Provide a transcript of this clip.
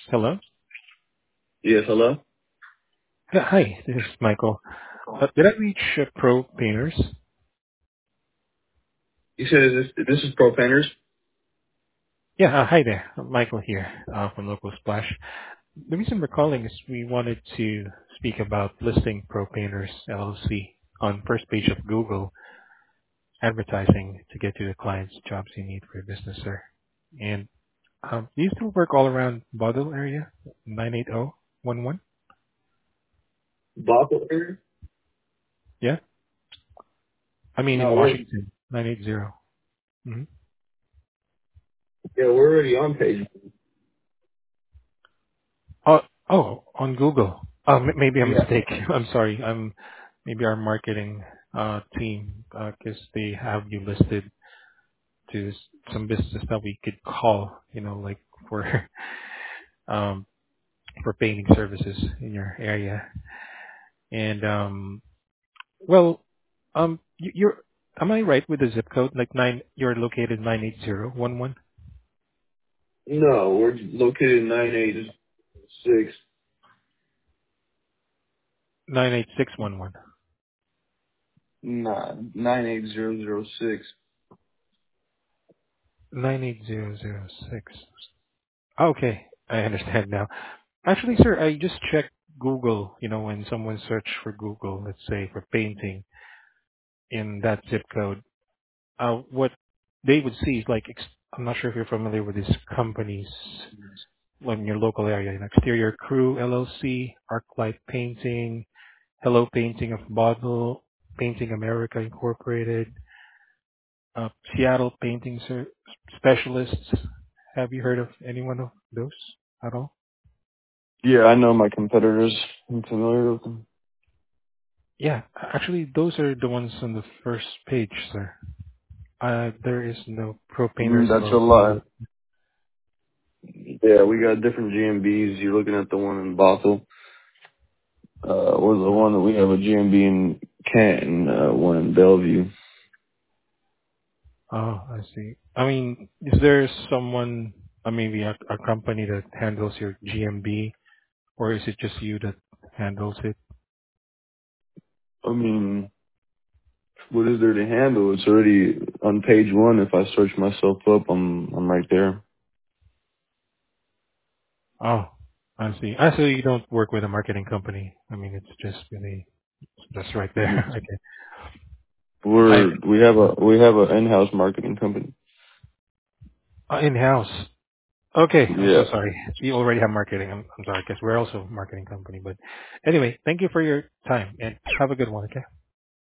Hello? Yes, hello? Yeah, hi, this is Michael. Did I reach Pro Painters? You said this is Pro Painters? Yeah, hi there. Michael here from Local Splash. The reason we're calling is we wanted to speak about listing Pro Painters LLC on first page of Google advertising to get to the clients' jobs you need for your business, sir. And do you still work all around Bottle area, 98011? Bothell area? Yeah? I mean in No, we're Washington, 980. Mm-hmm. yeah, we're already on page. On Google. Maybe a Yeah. mistake. I'm sorry. Maybe our marketing team, because they have you listed to some businesses that we could call, like for um, for painting services in your area. And well, you're. Am I right with the zip code? Like you're located 98011 No, we're located in 986. 98611 Nah, 98006. 98006. Okay, I understand now. Actually, sir, I just checked Google, when someone search for Google, let's say for painting in that zip code, what they would see is like, I'm not sure if you're familiar with these companies in your local area, Exterior Crew LLC, Arclight Painting, Hello Painting of Bottle, Painting America Incorporated, Seattle Painting Specialists. Have you heard of any one of those at all? Yeah, I know my competitors. I'm familiar with them. Yeah, actually, those are the ones on the first page, sir. There is no Pro Painters That's a LLC. lie. Yeah, we got different GMBs. You're looking at the one in Bothell. Or the one that we have a GMB in Canton, one in Bellevue. Oh, I see. I mean, is there someone, maybe a company that handles your GMB, or is it just you that handles it? I mean, what is there to handle? It's already on page one. If I search myself up, I'm right there. Oh, I see. I see you don't work with a marketing company. I mean, it's just really just right there. Okay. I We have a in-house marketing company. in-house. Okay, I'm so Yeah. sorry. You already have marketing. I'm sorry, because we're also a marketing company. But anyway, thank you for your time and have a good one, okay?